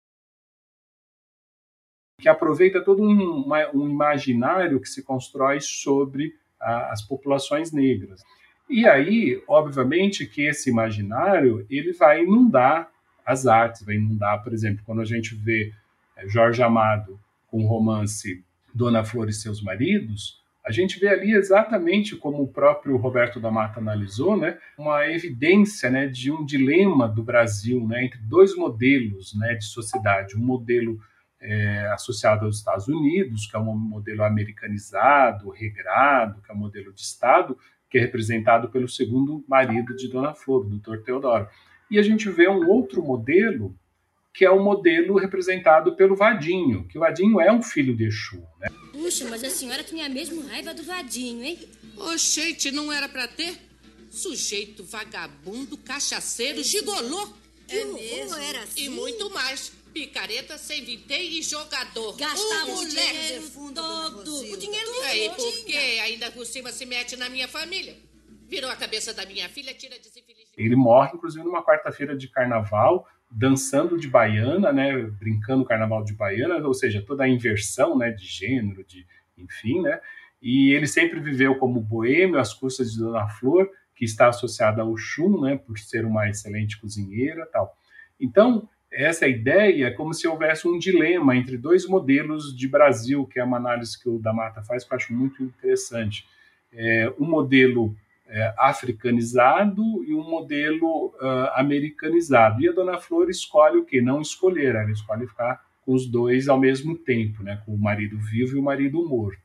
Que aproveita todo um imaginário que se constrói sobre as populações negras. E aí, obviamente, que esse imaginário ele vai inundar as artes, vai inundar, por exemplo, quando a gente vê Jorge Amado com o romance Dona Flor e seus maridos, a gente vê ali exatamente como o próprio Roberto da Mata analisou, né, uma evidência, né, de um dilema do Brasil, né, entre dois modelos, né, de sociedade. Um modelo associado aos Estados Unidos, que é um modelo americanizado, regrado, que é um modelo de Estado, que é representado pelo segundo marido de Dona Flor, o Dr. Teodoro. E a gente vê um outro modelo, que é o modelo representado pelo Vadinho, que o Vadinho é um filho de Exu, né? Puxa, mas a senhora tinha mesmo raiva do Vadinho, hein? Oxente, não era pra ter? Sujeito vagabundo, cachaceiro, gigolô. É mesmo? Era assim? E muito mais. Picareta, sem vintém e jogador. Gastava o dinheiro todo. O dinheiro todo. Aí, por quê? Ainda por cima se mete na minha família. Virou a cabeça da minha filha, tira de sífilis. Ele morre, inclusive, numa quarta-feira de carnaval, dançando de baiana, né, brincando o carnaval de baiana, ou seja, toda a inversão, né, de gênero, enfim, né, e ele sempre viveu como boêmio às custas de Dona Flor, que está associada ao Oxum, né, por ser uma excelente cozinheira, tal. Então, essa ideia é como se houvesse um dilema entre dois modelos de Brasil, que é uma análise que o da Mata faz, que eu acho muito interessante. Um modelo africanizado e um modelo americanizado. E a Dona Flor escolhe o quê? Não escolher, ela escolhe ficar com os dois ao mesmo tempo, né? Com o marido vivo e o marido morto.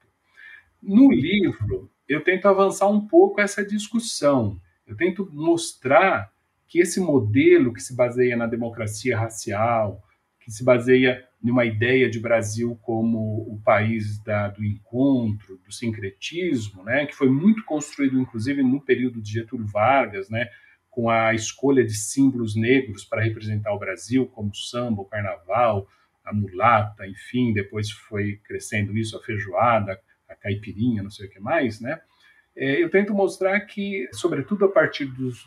No livro, eu tento avançar um pouco essa discussão. Eu tento mostrar que esse modelo que se baseia na democracia racial, que se baseia numa ideia de Brasil como o país do encontro, do sincretismo, né, que foi muito construído, inclusive, no período de Getúlio Vargas, né, com a escolha de símbolos negros para representar o Brasil, como o samba, o carnaval, a mulata, enfim, depois foi crescendo isso, a feijoada, a caipirinha, não sei o que mais, né? Eu tento mostrar que, sobretudo a partir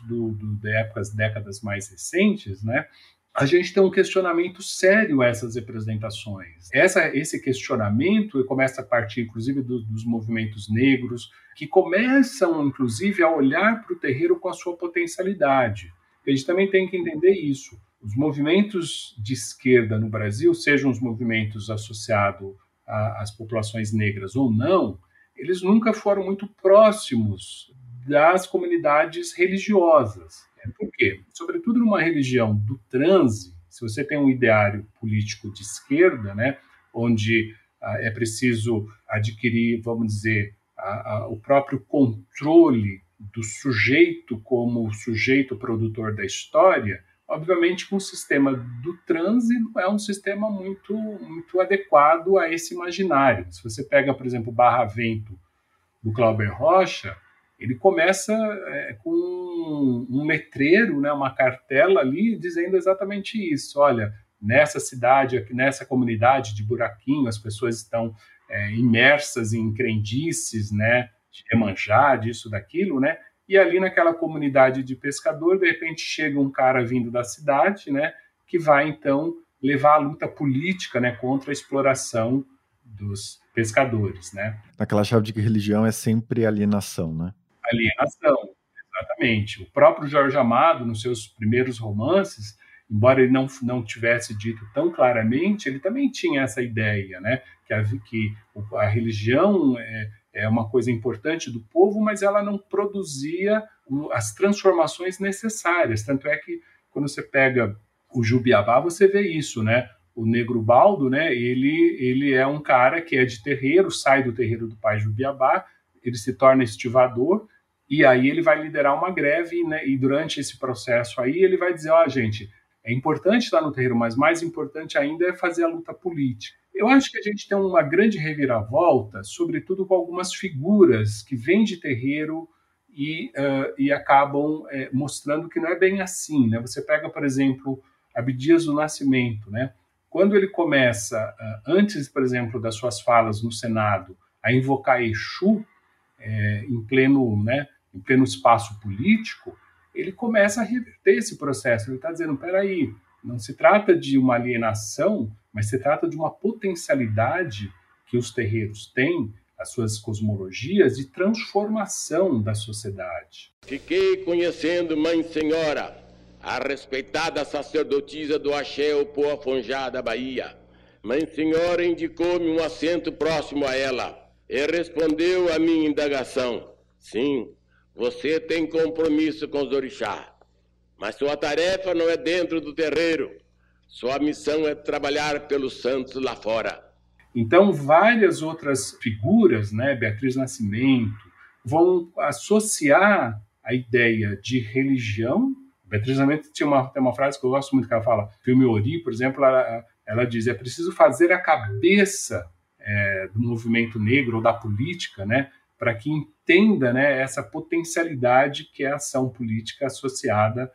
décadas mais recentes, né, a gente tem um questionamento sério a essas representações. Esse questionamento começa a partir, inclusive, dos movimentos negros, que começam, inclusive, a olhar para o terreiro com a sua potencialidade. A gente também tem que entender isso. Os movimentos de esquerda no Brasil, sejam os movimentos associados às populações negras ou não, eles nunca foram muito próximos das comunidades religiosas. Por quê? Sobretudo numa religião do transe, se você tem um ideário político de esquerda, né, onde é preciso adquirir, vamos dizer, o próprio controle do sujeito como sujeito produtor da história, obviamente que o sistema do transe não é um sistema muito, muito adequado a esse imaginário. Se você pega, por exemplo, Barra Vento, do Clauber Rocha, ele começa com um letreiro, né, uma cartela ali, dizendo exatamente isso. Olha, nessa cidade, aqui, nessa comunidade de Buraquinho, as pessoas estão imersas em crendices, né, de Iemanjá, disso, daquilo, né? E ali naquela comunidade de pescador, de repente chega um cara vindo da cidade, né, que vai então levar a luta política, né, contra a exploração dos pescadores, né? Naquela chave de que religião é sempre alienação, né? Alienação, exatamente. O próprio Jorge Amado, nos seus primeiros romances, embora ele não tivesse dito tão claramente, ele também tinha essa ideia, né, que a religião é uma coisa importante do povo, mas ela não produzia as transformações necessárias. Tanto é que, quando você pega o Jubiabá, você vê isso, né? O Negro Baldo, né? Ele é um cara que é de terreiro, sai do terreiro do pai Jubiabá, ele se torna estivador, e aí ele vai liderar uma greve, né? E durante esse processo aí, ele vai dizer, gente, é importante estar no terreiro, mas mais importante ainda é fazer a luta política. Eu acho que a gente tem uma grande reviravolta, sobretudo com algumas figuras que vêm de terreiro e acabam mostrando que não é bem assim, né? Você pega, por exemplo, Abdias do Nascimento, né? Quando ele começa, antes, por exemplo, das suas falas no Senado, a invocar Exu em pleno espaço político, ele começa a reverter esse processo. Ele está dizendo, peraí, não se trata de uma alienação, mas se trata de uma potencialidade que os terreiros têm, as suas cosmologias, de transformação da sociedade. Fiquei conhecendo Mãe Senhora, a respeitada sacerdotisa do Axé Opoafonjá da Bahia, Mãe Senhora indicou-me um assento próximo a ela e respondeu à minha indagação: sim, você tem compromisso com os orixás, mas sua tarefa não é dentro do terreiro. Sua missão é trabalhar pelos santos lá fora. Então, várias outras figuras, né, Beatriz Nascimento, vão associar a ideia de religião. Beatriz Nascimento tem uma frase que eu gosto muito, que ela fala, filme Ori, por exemplo, ela diz, é preciso fazer a cabeça do movimento negro ou da política, né, para que entenda, né, essa potencialidade que é a ação política associada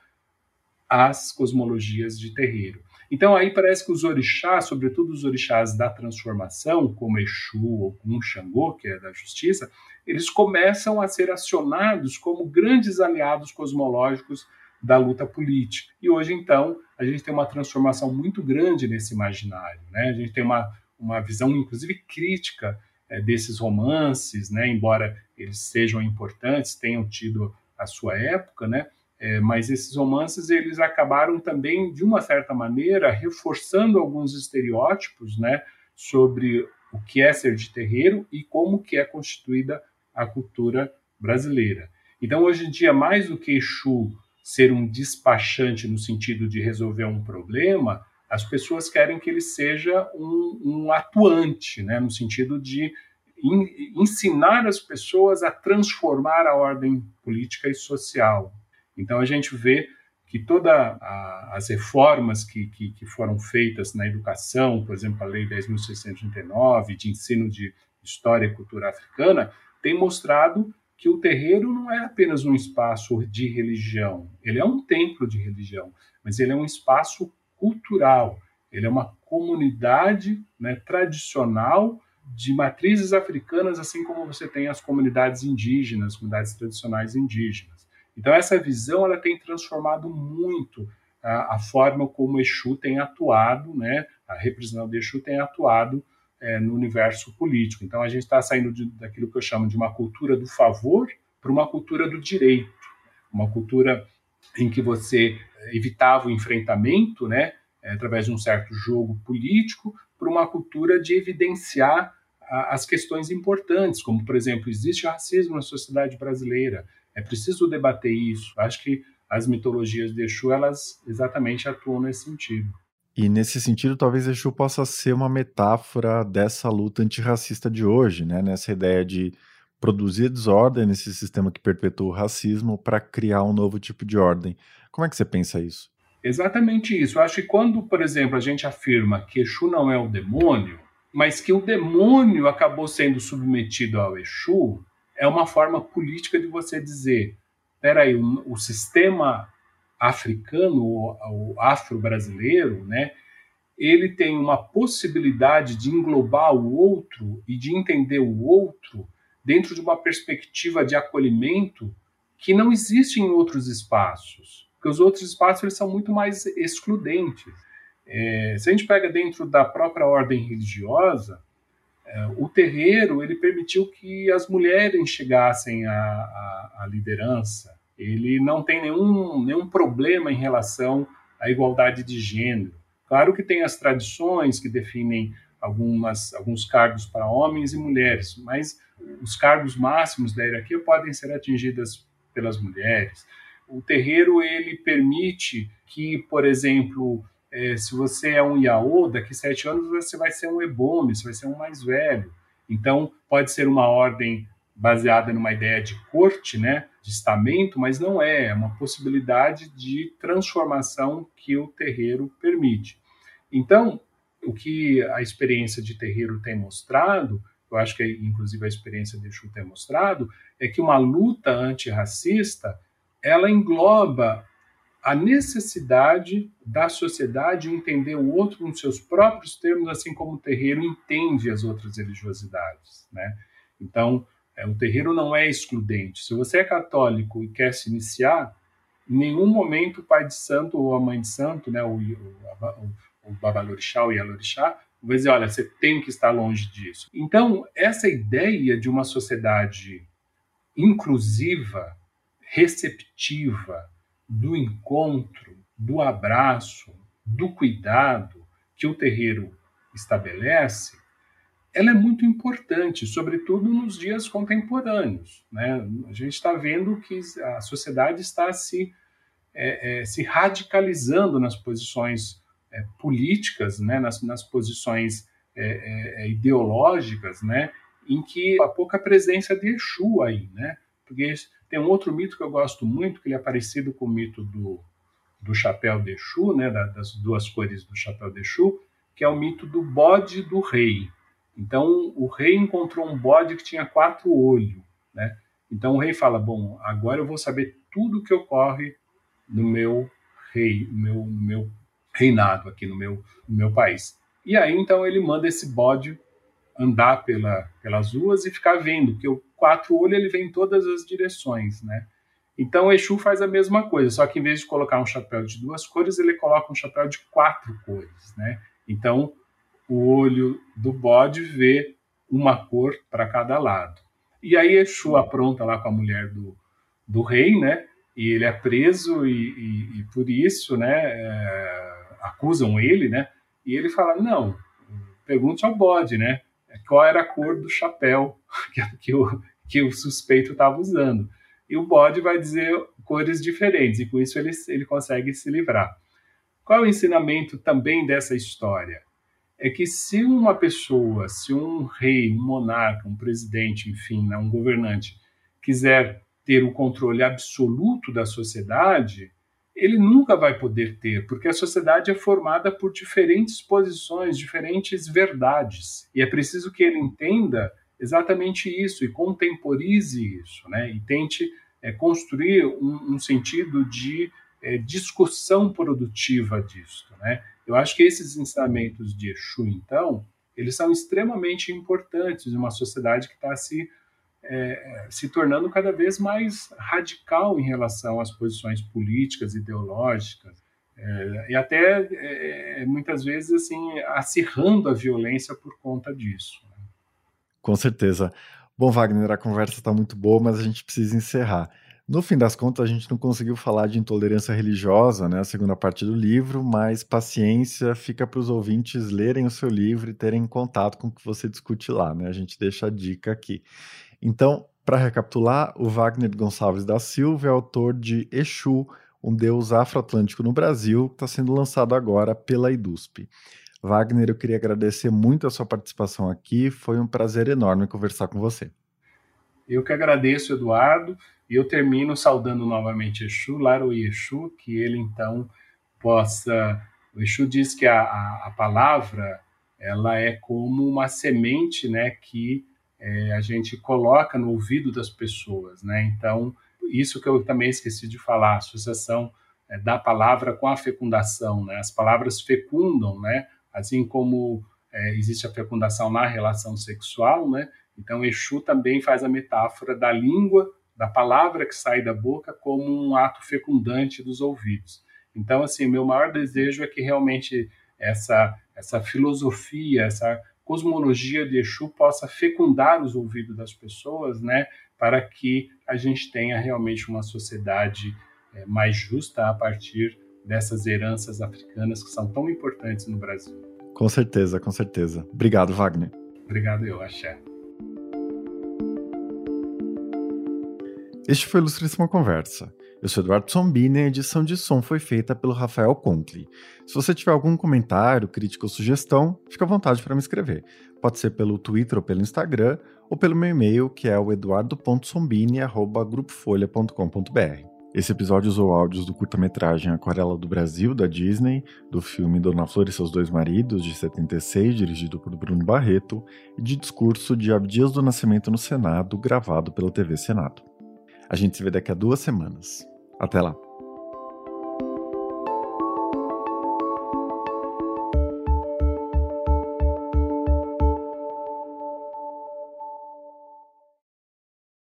às cosmologias de terreiro. Então aí parece que os orixás, sobretudo os orixás da transformação, como Exu ou como Xangô, que é da justiça, eles começam a ser acionados como grandes aliados cosmológicos da luta política. E hoje, então, a gente tem uma transformação muito grande nesse imaginário, né? A gente tem uma visão, inclusive, crítica desses romances, né? Embora eles sejam importantes, tenham tido a sua época, né? Mas esses romances eles acabaram também, de uma certa maneira, reforçando alguns estereótipos, né, sobre o que é ser de terreiro e como que é constituída a cultura brasileira. Então, hoje em dia, mais do que Exu ser um despachante no sentido de resolver um problema, as pessoas querem que ele seja um atuante, né, no sentido de ensinar as pessoas a transformar a ordem política e social. Então, a gente vê que todas as reformas que foram feitas na educação, por exemplo, a Lei 10.639, de ensino de história e cultura africana, tem mostrado que o terreiro não é apenas um espaço de religião, ele é um templo de religião, mas ele é um espaço cultural, ele é uma comunidade, né, tradicional de matrizes africanas, assim como você tem as comunidades indígenas, comunidades tradicionais indígenas. Então, essa visão ela tem transformado muito a forma como Exu tem atuado, né? A representação de Exu tem atuado no universo político. Então, a gente está saindo daquilo que eu chamo de uma cultura do favor para uma cultura do direito, uma cultura em que você evitava o enfrentamento, né? Através de um certo jogo político, para uma cultura de evidenciar as questões importantes, como, por exemplo, existe racismo na sociedade brasileira. É preciso debater isso. Acho que as mitologias de Exu, elas exatamente atuam nesse sentido. E nesse sentido, talvez Exu possa ser uma metáfora dessa luta antirracista de hoje, né? Nessa ideia de produzir desordem nesse sistema que perpetua o racismo para criar um novo tipo de ordem. Como é que você pensa isso? Exatamente isso. Eu acho que quando, por exemplo, a gente afirma que Exu não é o demônio, mas que o demônio acabou sendo submetido ao Exu, é uma forma política de você dizer, peraí, o sistema africano, o afro-brasileiro, né, ele tem uma possibilidade de englobar o outro e de entender o outro dentro de uma perspectiva de acolhimento que não existe em outros espaços, porque os outros espaços eles são muito mais excludentes. Se a gente pega dentro da própria ordem religiosa, o terreiro ele permitiu que as mulheres chegassem à liderança. Ele não tem nenhum problema em relação à igualdade de gênero. Claro que tem as tradições que definem alguns cargos para homens e mulheres, mas os cargos máximos da hierarquia podem ser atingidos pelas mulheres. O terreiro ele permite que, por exemplo, se você é um Iaô, daqui 7 anos você vai ser um Ebome, você vai ser um mais velho. Então, pode ser uma ordem baseada numa ideia de corte, né, de estamento, mas não é uma possibilidade de transformação que o terreiro permite. Então, o que a experiência de terreiro tem mostrado, eu acho que inclusive a experiência de Exu tem mostrado, é que uma luta antirracista, ela engloba a necessidade da sociedade entender o outro nos seus próprios termos, assim como o terreiro entende as outras religiosidades, né? Então, o terreiro não é excludente. Se você é católico e quer se iniciar, em nenhum momento o pai de santo ou a mãe de santo, né, o babalorixá ou ialorixá, vai dizer, olha, você tem que estar longe disso. Então, essa ideia de uma sociedade inclusiva, receptiva, do encontro, do abraço, do cuidado que o terreiro estabelece, ela é muito importante, sobretudo nos dias contemporâneos, né? A gente está vendo que a sociedade está se radicalizando nas posições políticas, né? nas posições ideológicas, né? Em que há pouca presença de Exu aí, né? Porque tem um outro mito que eu gosto muito, que ele é parecido com o mito do chapéu de Exu, né? Das duas cores do chapéu de Exu, que é o mito do bode do rei. Então, o rei encontrou um bode que tinha 4 olhos, né? Então, o rei fala, bom, agora eu vou saber tudo o que ocorre no meu reinado aqui, no meu país. E aí, então, ele manda esse bode andar pelas ruas e ficar vendo, porque o 4 olhos ele vem em todas as direções, né? Então, o Exu faz a mesma coisa, só que em vez de colocar um chapéu de 2 cores, ele coloca um chapéu de 4 cores, né? Então, o olho do bode vê uma cor para cada lado. E aí Exu apronta lá com a mulher do rei, né? E ele é preso e por isso, né, acusam ele, né? E ele fala, não, pergunte ao bode, né? Qual era a cor do chapéu que o suspeito estava usando. E o bode vai dizer cores diferentes, e com isso ele consegue se livrar. Qual é o ensinamento também dessa história? É que se uma pessoa, se um rei, um monarca, um presidente, enfim, né, um governante, quiser ter o controle absoluto da sociedade, ele nunca vai poder ter, porque a sociedade é formada por diferentes posições, diferentes verdades. E é preciso que ele entenda exatamente isso e contemporize isso, né? E tente construir um sentido de discussão produtiva disso, né? Eu acho que esses ensinamentos de Exu, então, eles são extremamente importantes em uma sociedade que está se tornando cada vez mais radical em relação às posições políticas, ideológicas, e até, muitas vezes, assim, acirrando a violência por conta disso. Né? Com certeza. Bom, Wagner, a conversa está muito boa, mas a gente precisa encerrar. No fim das contas, a gente não conseguiu falar de intolerância religiosa, né, a segunda parte do livro, mas paciência, fica para os ouvintes lerem o seu livro e terem contato com o que você discute lá, né? A gente deixa a dica aqui. Então, para recapitular, o Wagner Gonçalves da Silva é autor de Exu, um deus afro-atlântico no Brasil, que está sendo lançado agora pela EDUSP. Wagner, eu queria agradecer muito a sua participação aqui, foi um prazer enorme conversar com você. Eu que agradeço, Eduardo, e eu termino saudando novamente Exu, Laruí Exu, que ele então possa... O Exu diz que a palavra ela é como uma semente, né, que a gente coloca no ouvido das pessoas, né? Então, isso que eu também esqueci de falar, a associação da palavra com a fecundação, né? As palavras fecundam, né? Assim como existe a fecundação na relação sexual, né? Então, Exu também faz a metáfora da língua, da palavra que sai da boca, como um ato fecundante dos ouvidos. Então, assim, meu maior desejo é que realmente essa filosofia, essa cosmologia de Exu possa fecundar os ouvidos das pessoas, né, para que a gente tenha realmente uma sociedade mais justa a partir dessas heranças africanas que são tão importantes no Brasil. Com certeza, com certeza. Obrigado, Wagner. Obrigado, eu, axé. Este foi o Ilustríssima Conversa. Eu sou Eduardo Sombini e a edição de som foi feita pelo Rafael Conkle. Se você tiver algum comentário, crítica ou sugestão, fique à vontade para me escrever. Pode ser pelo Twitter ou pelo Instagram, ou pelo meu e-mail, que é o eduardo.sombini@grupofolha.com.br. Esse episódio usou áudios do curta-metragem Aquarela do Brasil, da Disney, do filme Dona Flor e seus dois maridos, de 76, dirigido por Bruno Barreto, e de discurso de Abdias do Nascimento no Senado, gravado pela TV Senado. A gente se vê daqui a 2 semanas. Até lá!